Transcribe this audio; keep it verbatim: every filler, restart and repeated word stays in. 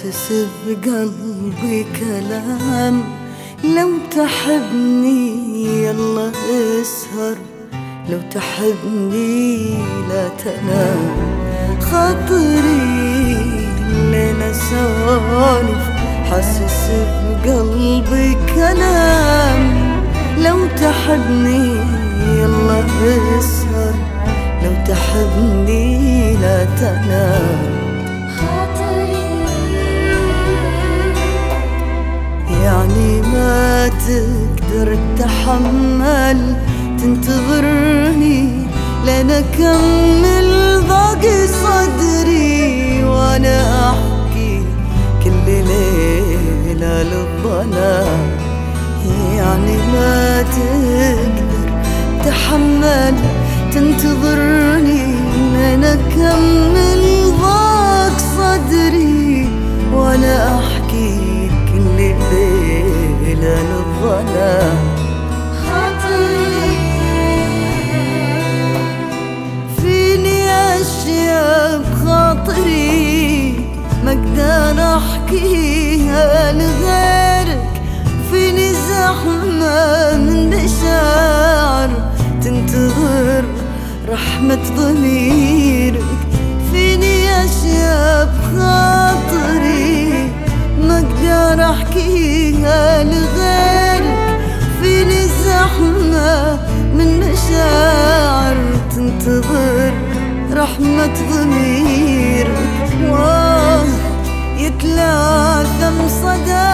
حاسس بقلبي كلام، لو تحبني يلا اسهر، لو تحبني لا تنام. خاطري الليلة سوالف، حاسس بقلبي كلام، لو تحبني يلا اسهر، لو تحبني لا تنام. يعني ما تقدر تتحمل تنتظرني لين اكمل باقي صدري، وانا احكي كل ليلة للظلام. يعني ما تقدر تتحمل تنتظرني لين اكمل باقي صدري، وانا احكي كل ليلة للظلام. فيني أشياء بخاطري ما أقدر أحكيها لغيرك، فيني زحمة من مشاعر تنتظر رحمة ضميرك. فيني أشياء بخاطري ما اقدر احكيها لغيرك، فيني زحمة من مشاعر تنتظر رحمة ضميرك. واه يتلاثم صدى